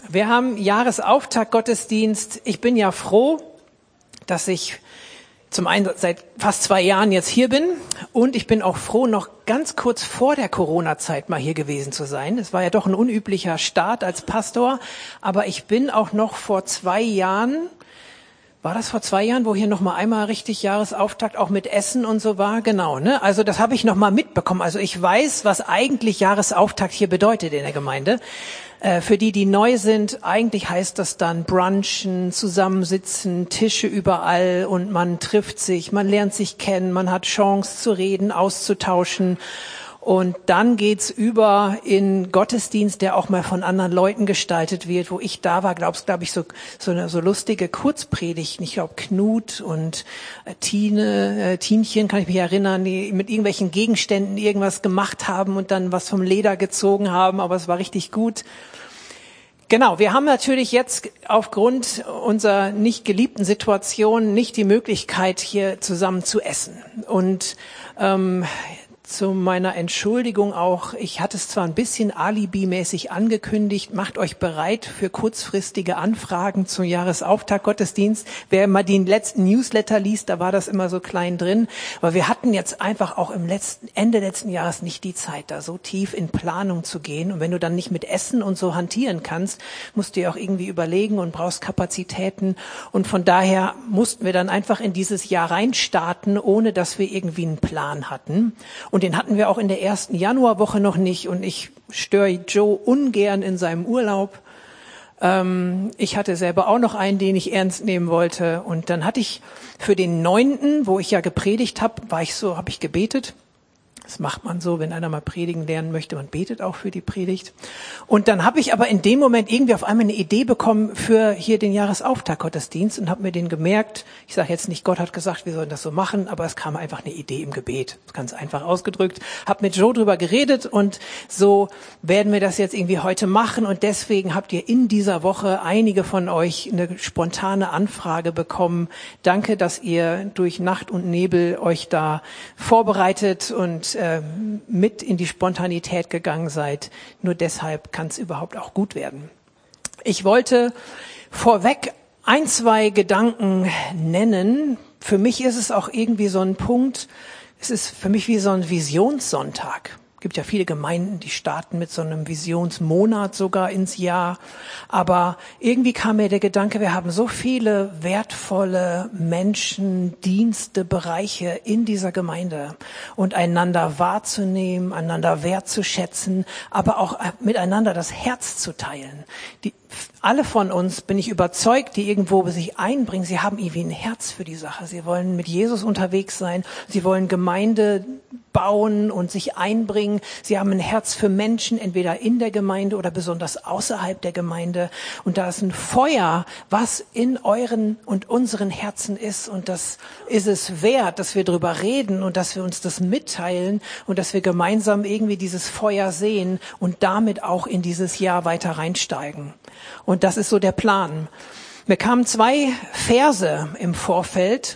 Wir haben Jahresauftakt Gottesdienst. Ich bin ja froh, dass ich zum einen seit fast 2 Jahren jetzt hier bin und ich bin auch froh, noch ganz kurz vor der Corona-Zeit mal hier gewesen zu sein. Es war ja doch ein unüblicher Start als Pastor, aber ich bin auch noch vor 2 Jahren, war das vor 2 Jahren, wo hier noch mal einmal richtig Jahresauftakt auch mit Essen und so war? Genau, ne? Also das habe ich noch mal mitbekommen. Also ich weiß, was eigentlich Jahresauftakt hier bedeutet in der Gemeinde. Für die, die neu sind, eigentlich heißt das dann Brunchen, zusammensitzen, Tische überall und man trifft sich, man lernt sich kennen, man hat Chance zu reden, auszutauschen. Und dann geht's über in Gottesdienst, der auch mal von anderen Leuten gestaltet wird. Wo ich da war, glaube ich, so lustige Kurzpredigten. Ich glaube, Knut und Tienchen, kann ich mich erinnern, die mit irgendwelchen Gegenständen irgendwas gemacht haben und dann was vom Leder gezogen haben. Aber es war richtig gut. Genau, wir haben natürlich jetzt aufgrund unserer nicht geliebten Situation nicht die Möglichkeit, hier zusammen zu essen. Und zu meiner Entschuldigung auch, ich hatte es zwar ein bisschen alibimäßig angekündigt, macht euch bereit für kurzfristige Anfragen zum Jahresauftakt Gottesdienst. Wer mal den letzten Newsletter liest, da war das immer so klein drin. Aber wir hatten jetzt einfach auch Ende letzten Jahres nicht die Zeit, da so tief in Planung zu gehen. Und wenn du dann nicht mit Essen und so hantieren kannst, musst du ja auch irgendwie überlegen und brauchst Kapazitäten. Und von daher mussten wir dann einfach in dieses Jahr reinstarten, ohne dass wir irgendwie einen Plan hatten. Und den hatten wir auch in der ersten Januarwoche noch nicht. Und ich störe Joe ungern in seinem Urlaub. Ich hatte selber auch noch einen, den ich ernst nehmen wollte. Und dann hatte ich für den 9., wo ich ja gepredigt habe, habe ich gebetet. Das macht man so, wenn einer mal predigen lernen möchte, man betet auch für die Predigt. Und dann habe ich aber in dem Moment irgendwie auf einmal eine Idee bekommen für hier den Jahresauftakt Gottesdienst und habe mir den gemerkt. Ich sage jetzt nicht, Gott hat gesagt, wir sollen das so machen, aber es kam einfach eine Idee im Gebet. Ganz einfach ausgedrückt. Habe mit Joe drüber geredet und so werden wir das jetzt irgendwie heute machen. Und deswegen habt ihr in dieser Woche einige von euch eine spontane Anfrage bekommen. Danke, dass ihr durch Nacht und Nebel euch da vorbereitet und mit in die Spontanität gegangen seid. Nur deshalb kann es überhaupt auch gut werden. Ich wollte vorweg 1, 2 Gedanken nennen. Für mich ist es auch irgendwie so ein Punkt, es ist für mich wie so ein Visionssonntag. Es gibt ja viele Gemeinden, die starten mit so einem Visionsmonat sogar ins Jahr. Aber irgendwie kam mir der Gedanke, wir haben so viele wertvolle Menschen, Dienste, Bereiche in dieser Gemeinde. Und einander wahrzunehmen, einander wertzuschätzen, aber auch miteinander das Herz zu teilen. Alle von uns, bin ich überzeugt, die irgendwo sich einbringen, sie haben irgendwie ein Herz für die Sache. Sie wollen mit Jesus unterwegs sein. Sie wollen Gemeinde bauen und sich einbringen. Sie haben ein Herz für Menschen, entweder in der Gemeinde oder besonders außerhalb der Gemeinde. Und da ist ein Feuer, was in euren und unseren Herzen ist. Und das ist es wert, dass wir drüber reden und dass wir uns das mitteilen und dass wir gemeinsam irgendwie dieses Feuer sehen und damit auch in dieses Jahr weiter reinsteigen. Und das ist so der Plan. Mir kamen 2 Verse im Vorfeld.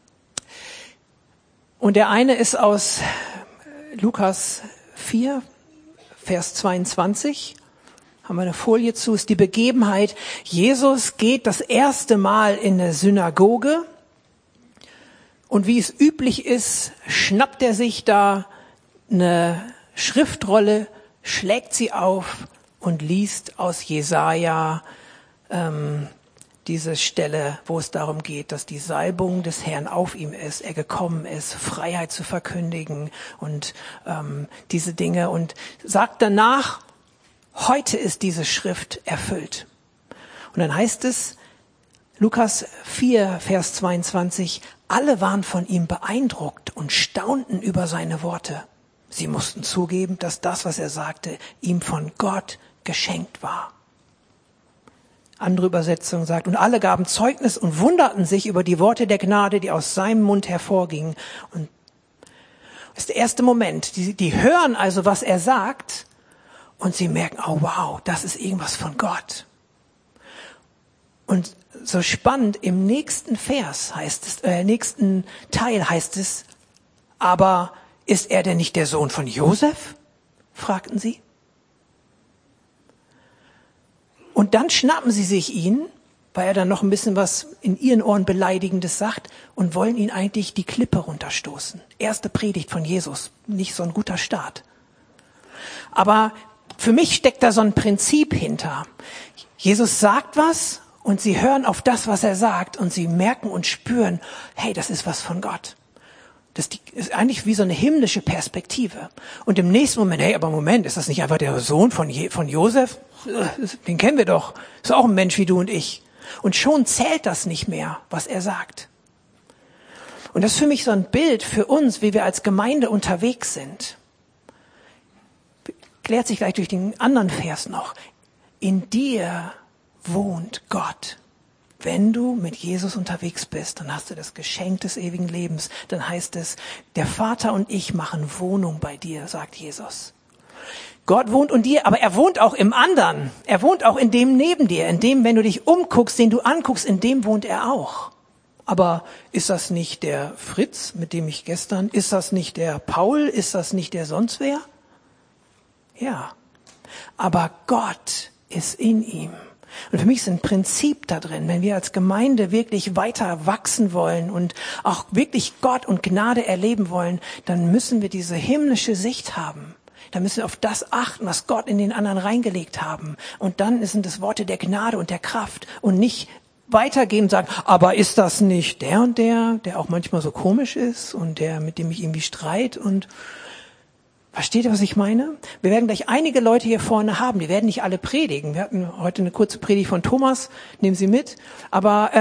Und der eine ist aus Lukas 4, Vers 22. Haben wir eine Folie zu, ist die Begebenheit. Jesus geht das erste Mal in eine Synagoge. Und wie es üblich ist, schnappt er sich da eine Schriftrolle, schlägt sie auf und liest aus Jesaja diese Stelle, wo es darum geht, dass die Salbung des Herrn auf ihm ist, er gekommen ist, Freiheit zu verkündigen und diese Dinge und sagt danach, heute ist diese Schrift erfüllt. Und dann heißt es, Lukas 4, Vers 22, alle waren von ihm beeindruckt und staunten über seine Worte. Sie mussten zugeben, dass das, was er sagte, ihm von Gott geschenkt war. Andere Übersetzung sagt, und alle gaben Zeugnis und wunderten sich über die Worte der Gnade, die aus seinem Mund hervorgingen. Und das ist der erste Moment. Die hören also, was er sagt, und sie merken, oh wow, das ist irgendwas von Gott. Und so spannend, im nächsten Vers heißt es, nächsten Teil heißt es, aber ist er denn nicht der Sohn von Josef? Fragten sie. Und dann schnappen sie sich ihn, weil er dann noch ein bisschen was in ihren Ohren Beleidigendes sagt und wollen ihn eigentlich die Klippe runterstoßen. Erste Predigt von Jesus, nicht so ein guter Start. Aber für mich steckt da so ein Prinzip hinter. Jesus sagt was und sie hören auf das, was er sagt und sie merken und spüren, hey, das ist was von Gott. Das ist eigentlich wie so eine himmlische Perspektive. Und im nächsten Moment, hey, aber Moment, ist das nicht einfach der Sohn von Josef? Den kennen wir doch. Ist auch ein Mensch wie du und ich. Und schon zählt das nicht mehr, was er sagt. Und das ist für mich so ein Bild für uns, wie wir als Gemeinde unterwegs sind. Klärt sich gleich durch den anderen Vers noch. In dir wohnt Gott. Wenn du mit Jesus unterwegs bist, dann hast du das Geschenk des ewigen Lebens. Dann heißt es, der Vater und ich machen Wohnung bei dir, sagt Jesus. Gott wohnt in dir, aber er wohnt auch im anderen. Er wohnt auch in dem neben dir, in dem, wenn du dich umguckst, den du anguckst, in dem wohnt er auch. Aber ist das nicht der Fritz, mit dem ich gestern, ist das nicht der Paul, ist das nicht der sonst wer? Ja, aber Gott ist in ihm. Und für mich ist ein Prinzip da drin, wenn wir als Gemeinde wirklich weiter wachsen wollen und auch wirklich Gott und Gnade erleben wollen, dann müssen wir diese himmlische Sicht haben. Dann müssen wir auf das achten, was Gott in den anderen reingelegt haben. Und dann sind es Worte der Gnade und der Kraft und nicht weitergehen und sagen, aber ist das nicht der und der auch manchmal so komisch ist und der, mit dem ich irgendwie streit und versteht ihr, was ich meine? Wir werden gleich einige Leute hier vorne haben, die werden nicht alle predigen. Wir hatten heute eine kurze Predigt von Thomas, nehmen Sie mit. Aber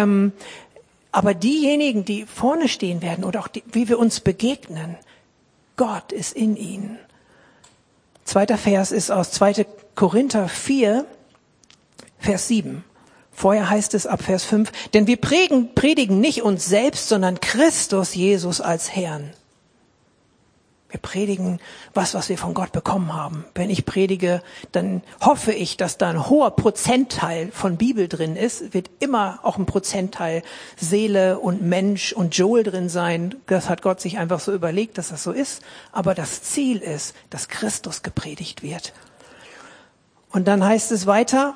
diejenigen, die vorne stehen werden oder auch wie wir uns begegnen, Gott ist in ihnen. Zweiter Vers ist aus 2. Korinther 4, Vers 7. Vorher heißt es ab Vers 5, denn wir predigen nicht uns selbst, sondern Christus Jesus als Herrn. Wir predigen was wir von Gott bekommen haben. Wenn ich predige, dann hoffe ich, dass da ein hoher Prozentteil von Bibel drin ist. Wird immer auch ein Prozentteil Seele und Mensch und Joel drin sein. Das hat Gott sich einfach so überlegt, dass das so ist. Aber das Ziel ist, dass Christus gepredigt wird. Und dann heißt es weiter,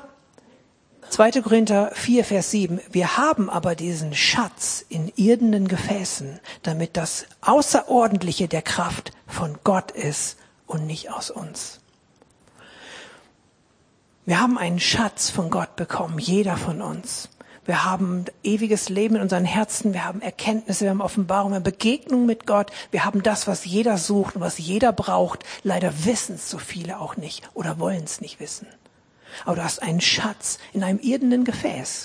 2. Korinther 4, Vers 7. Wir haben aber diesen Schatz in irdenen Gefäßen, damit das Außerordentliche der Kraft von Gott ist und nicht aus uns. Wir haben einen Schatz von Gott bekommen, jeder von uns. Wir haben ewiges Leben in unseren Herzen, wir haben Erkenntnisse, wir haben Offenbarung, wir haben Begegnung mit Gott. Wir haben das, was jeder sucht und was jeder braucht. Leider wissen es so viele auch nicht oder wollen es nicht wissen. Aber du hast einen Schatz in einem irdenen Gefäß.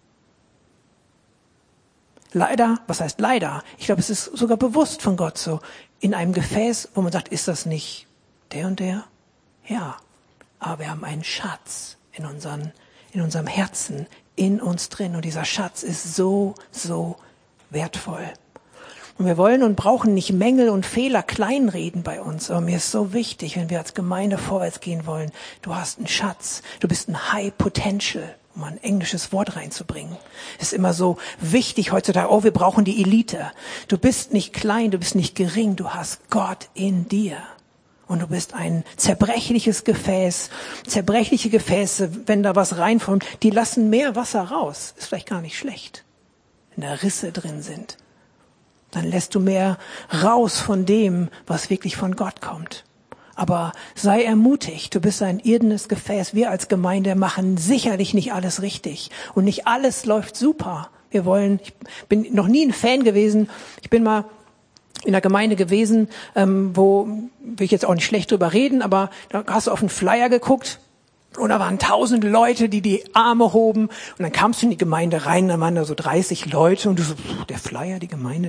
Leider, was heißt leider? Ich glaube, es ist sogar bewusst von Gott so. In einem Gefäß, wo man sagt, ist das nicht der und der? Ja, aber wir haben einen Schatz in unserem Herzen, in uns drin. Und dieser Schatz ist so, so wertvoll. Und wir wollen und brauchen nicht Mängel und Fehler kleinreden bei uns. Aber mir ist so wichtig, wenn wir als Gemeinde vorwärts gehen wollen. Du hast einen Schatz. Du bist ein High Potential, um ein englisches Wort reinzubringen. Ist immer so wichtig heutzutage. Oh, wir brauchen die Elite. Du bist nicht klein, du bist nicht gering. Du hast Gott in dir. Und du bist ein zerbrechliches Gefäß. Zerbrechliche Gefäße, wenn da was reinkommt, die lassen mehr Wasser raus. Ist vielleicht gar nicht schlecht. Wenn da Risse drin sind. Dann lässt du mehr raus von dem, was wirklich von Gott kommt. Aber sei ermutigt, du bist ein irdenes Gefäß. Wir als Gemeinde machen sicherlich nicht alles richtig. Und nicht alles läuft super. Ich bin noch nie ein Fan gewesen. Ich bin mal in einer Gemeinde gewesen, wo, will ich jetzt auch nicht schlecht drüber reden, aber da hast du auf einen Flyer geguckt. Und da waren 1000 Leute, die Arme hoben. Und dann kamst du in die Gemeinde rein, da waren da so 30 Leute. Und du so, der Flyer, die Gemeinde.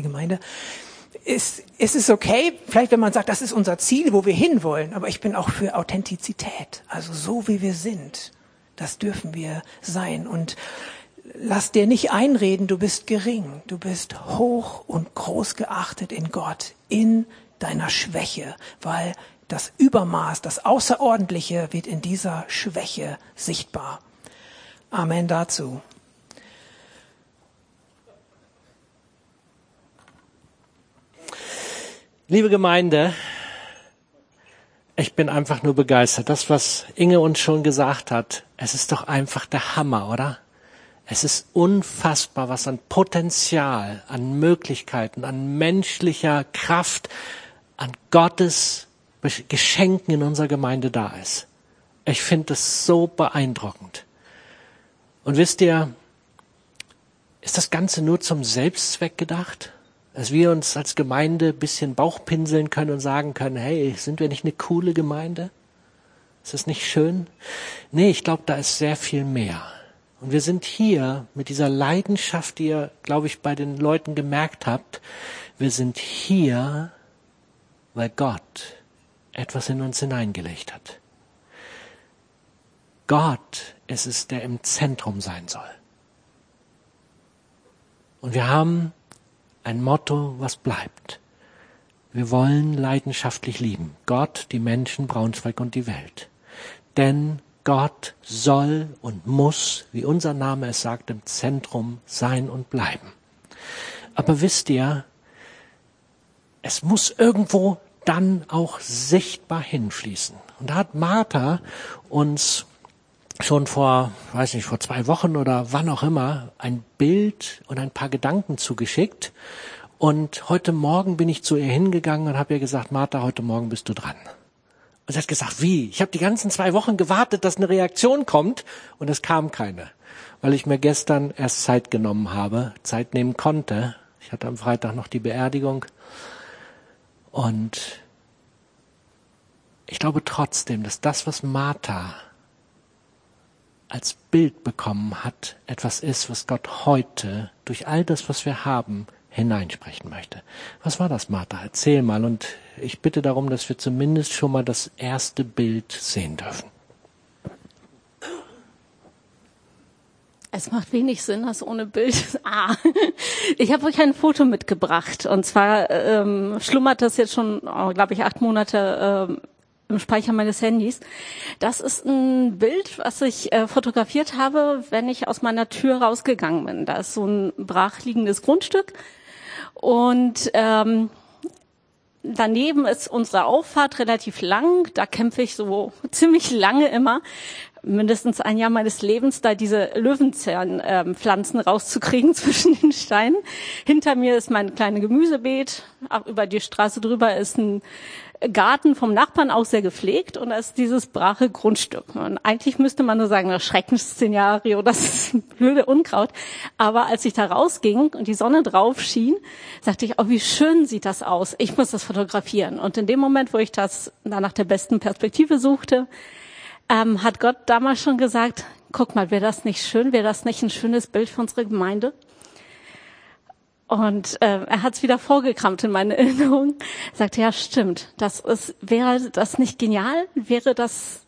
Es ist okay, vielleicht wenn man sagt, das ist unser Ziel, wo wir hinwollen. Aber ich bin auch für Authentizität. Also so wie wir sind, das dürfen wir sein. Und lass dir nicht einreden, du bist gering. Du bist hoch und groß geachtet in Gott, in deiner Schwäche, weil das Übermaß, das Außerordentliche wird in dieser Schwäche sichtbar. Amen dazu. Liebe Gemeinde, Ich bin einfach nur begeistert. Das, was Inge uns schon gesagt hat, es ist doch einfach der Hammer, oder? Es ist unfassbar, was an Potenzial, an Möglichkeiten, an menschlicher Kraft, an Gottes Geschenken in unserer Gemeinde da ist. Ich finde es so beeindruckend. Und wisst ihr, ist das Ganze nur zum Selbstzweck gedacht? Dass wir uns als Gemeinde ein bisschen Bauchpinseln können und sagen können, hey, sind wir nicht eine coole Gemeinde? Ist das nicht schön? Nee, ich glaube, da ist sehr viel mehr. Und wir sind hier mit dieser Leidenschaft, die ihr, glaube ich, bei den Leuten gemerkt habt. Wir sind hier, weil Gott etwas in uns hineingelegt hat. Gott ist es, der im Zentrum sein soll. Und wir haben ein Motto, was bleibt. Wir wollen leidenschaftlich lieben. Gott, die Menschen, Braunschweig und die Welt. Denn Gott soll und muss, wie unser Name es sagt, im Zentrum sein und bleiben. Aber wisst ihr, es muss irgendwo dann auch sichtbar hinfließen. Und da hat Martha uns schon vor 2 Wochen oder wann auch immer ein Bild und ein paar Gedanken zugeschickt. Und heute Morgen bin ich zu ihr hingegangen und habe ihr gesagt, Martha, heute Morgen bist du dran. Und sie hat gesagt, wie? Ich habe die ganzen 2 Wochen gewartet, dass eine Reaktion kommt und es kam keine. Weil ich mir gestern erst Zeit genommen habe, Zeit nehmen konnte. Ich hatte am Freitag noch die Beerdigung. Und ich glaube trotzdem, dass das, was Martha als Bild bekommen hat, etwas ist, was Gott heute durch all das, was wir haben, hineinsprechen möchte. Was war das, Martha? Erzähl mal. Und ich bitte darum, dass wir zumindest schon mal das erste Bild sehen dürfen. Es macht wenig Sinn, das ohne Bild. Ich habe euch ein Foto mitgebracht. Und zwar schlummert das jetzt schon, glaube ich, 8 Monate im Speicher meines Handys. Das ist ein Bild, was ich fotografiert habe, wenn ich aus meiner Tür rausgegangen bin. Da ist so ein brachliegendes Grundstück und daneben ist unsere Auffahrt relativ lang. Da kämpfe ich so ziemlich lange immer, mindestens ein Jahr meines Lebens, da diese Löwenzahnpflanzen rauszukriegen zwischen den Steinen. Hinter mir ist mein kleines Gemüsebeet. Über die Straße drüber ist ein Garten vom Nachbarn, auch sehr gepflegt, und da ist dieses brache Grundstück. Und eigentlich müsste man nur sagen, das Schreckensszenario, das ist ein blöde Unkraut. Aber als ich da rausging und die Sonne drauf schien, sagte ich, oh, wie schön sieht das aus. Ich muss das fotografieren. Und in dem Moment, wo ich das da nach der besten Perspektive suchte, hat Gott damals schon gesagt, guck mal, wäre das nicht schön? Wäre das nicht ein schönes Bild für unsere Gemeinde? Und er hat es wieder vorgekramt in meine Erinnerung. Sagte, ja, stimmt. Wäre das nicht genial? Wäre das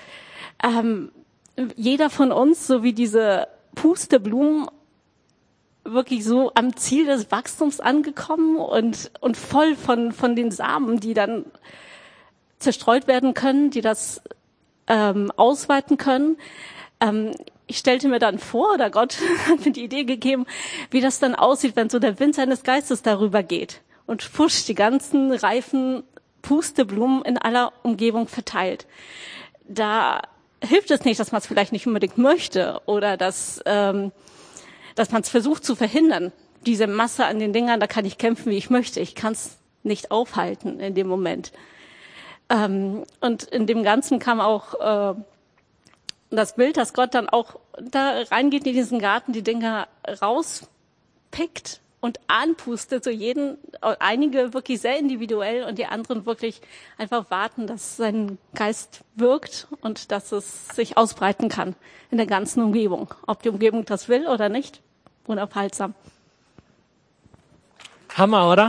jeder von uns, so wie diese Pusteblumen, wirklich so am Ziel des Wachstums angekommen und voll von den Samen, die dann zerstreut werden können, die das ausweiten können. Ich stellte mir dann vor, oder Gott hat mir die Idee gegeben, wie das dann aussieht, wenn so der Wind seines Geistes darüber geht und fusch die ganzen reifen Pusteblumen in aller Umgebung verteilt. Da hilft es nicht, dass man es vielleicht nicht unbedingt möchte oder dass man es versucht zu verhindern. Diese Masse an den Dingern, da kann ich kämpfen, wie ich möchte. Ich kann es nicht aufhalten in dem Moment. Und in dem Ganzen kam auch das Bild, dass Gott dann auch da reingeht in diesen Garten, die Dinger rauspickt und anpustet, so einige wirklich sehr individuell und die anderen wirklich einfach warten, dass sein Geist wirkt und dass es sich ausbreiten kann in der ganzen Umgebung. Ob die Umgebung das will oder nicht, unaufhaltsam. Hammer, oder?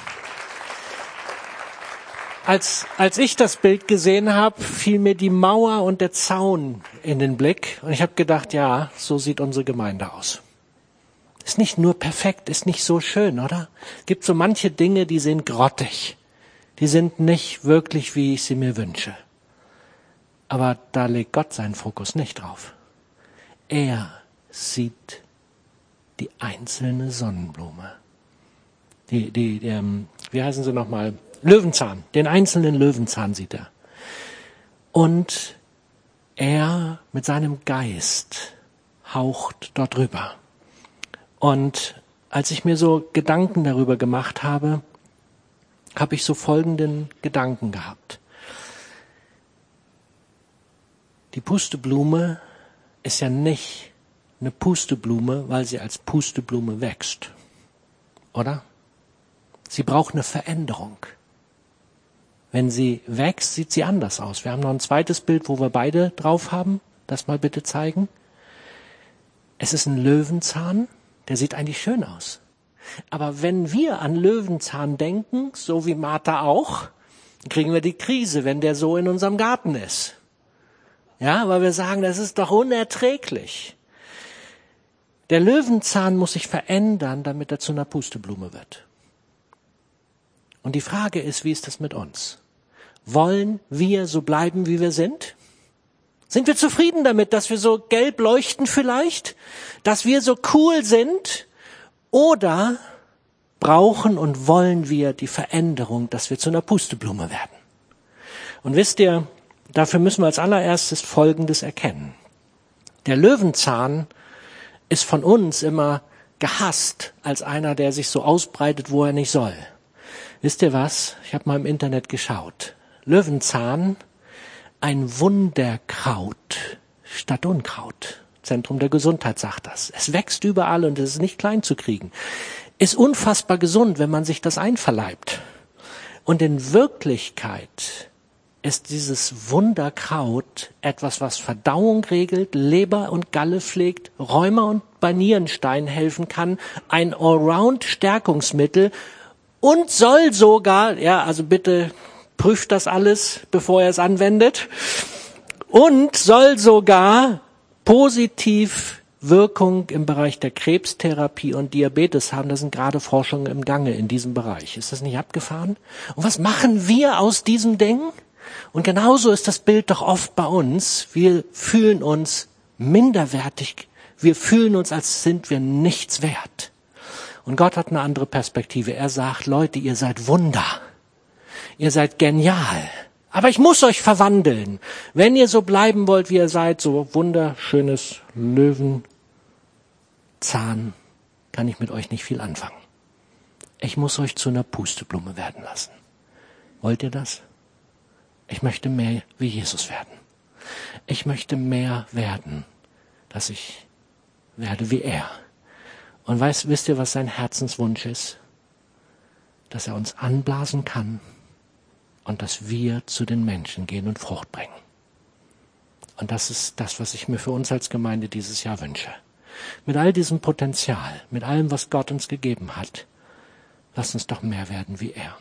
Als ich das Bild gesehen habe, fiel mir die Mauer und der Zaun in den Blick. Und ich habe gedacht, ja, so sieht unsere Gemeinde aus. Ist nicht nur perfekt, ist nicht so schön, oder? Es gibt so manche Dinge, die sind grottig. Die sind nicht wirklich, wie ich sie mir wünsche. Aber da legt Gott seinen Fokus nicht drauf. Er sieht die einzelne Sonnenblume. Wie heißen sie nochmal? Löwenzahn, den einzelnen Löwenzahn sieht er. Und er mit seinem Geist haucht dort drüber. Und als ich mir so Gedanken darüber gemacht habe, habe ich so folgenden Gedanken gehabt. Die Pusteblume ist ja nicht eine Pusteblume, weil sie als Pusteblume wächst, oder? Sie braucht eine Veränderung. Wenn sie wächst, sieht sie anders aus. Wir haben noch ein zweites Bild, wo wir beide drauf haben. Das mal bitte zeigen. Es ist ein Löwenzahn, der sieht eigentlich schön aus. Aber wenn wir an Löwenzahn denken, so wie Martha auch, dann kriegen wir die Krise, wenn der so in unserem Garten ist. Ja, weil wir sagen, das ist doch unerträglich. Der Löwenzahn muss sich verändern, damit er zu einer Pusteblume wird. Und die Frage ist, wie ist das mit uns? Wollen wir so bleiben, wie wir sind? Sind wir zufrieden damit, dass wir so gelb leuchten vielleicht? Dass wir so cool sind? Oder brauchen und wollen wir die Veränderung, dass wir zu einer Pusteblume werden? Und wisst ihr, dafür müssen wir als allererstes Folgendes erkennen. Der Löwenzahn ist von uns immer gehasst als einer, der sich so ausbreitet, wo er nicht soll. Wisst ihr was? Ich habe mal im Internet geschaut. Löwenzahn, ein Wunderkraut statt Unkraut. Zentrum der Gesundheit sagt das. Es wächst überall und es ist nicht klein zu kriegen. Ist unfassbar gesund, wenn man sich das einverleibt. Und in Wirklichkeit ist dieses Wunderkraut etwas, was Verdauung regelt, Leber und Galle pflegt, Rheuma und bei Nierenstein helfen kann, ein Allround-Stärkungsmittel und soll sogar, ja, also bitte prüft das alles, bevor ihr es anwendet, und soll sogar positiv Wirkung im Bereich der Krebstherapie und Diabetes haben. Da sind gerade Forschungen im Gange in diesem Bereich. Ist das nicht abgefahren? Und was machen wir aus diesem Ding? Und genauso ist das Bild doch oft bei uns. Wir fühlen uns minderwertig. Wir fühlen uns, als sind wir nichts wert. Und Gott hat eine andere Perspektive. Er sagt, Leute, ihr seid Wunder. Ihr seid genial. Aber ich muss euch verwandeln. Wenn ihr so bleiben wollt, wie ihr seid, so wunderschönes Löwenzahn, kann ich mit euch nicht viel anfangen. Ich muss euch zu einer Pusteblume werden lassen. Wollt ihr das? Ich möchte mehr wie Jesus werden. Ich möchte mehr werden, dass ich werde wie er. Und wisst ihr, was sein Herzenswunsch ist? Dass er uns anblasen kann und dass wir zu den Menschen gehen und Frucht bringen. Und das ist das, was ich mir für uns als Gemeinde dieses Jahr wünsche. Mit all diesem Potenzial, mit allem, was Gott uns gegeben hat, lasst uns doch mehr werden wie er.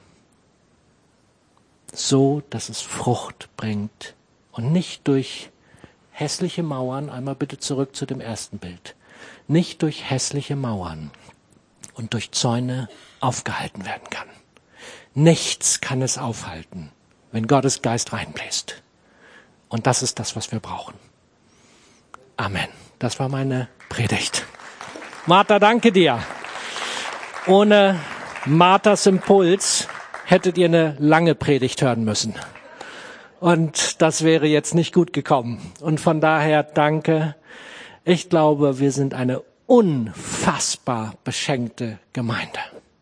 So, dass es Frucht bringt und nicht durch hässliche Mauern, einmal bitte zurück zu dem ersten Bild, nicht durch hässliche Mauern und durch Zäune aufgehalten werden kann. Nichts kann es aufhalten, wenn Gottes Geist reinbläst. Und das ist das, was wir brauchen. Amen. Das war meine Predigt. Martha, danke dir. Ohne Marthas Impuls hättet ihr eine lange Predigt hören müssen. Und das wäre jetzt nicht gut gekommen. Und von daher danke. Ich glaube, wir sind eine unfassbar beschenkte Gemeinde.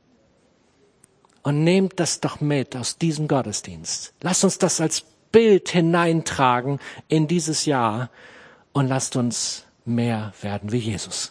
Und nehmt das doch mit aus diesem Gottesdienst. Lasst uns das als Bild hineintragen in dieses Jahr und lasst uns mehr werden wie Jesus.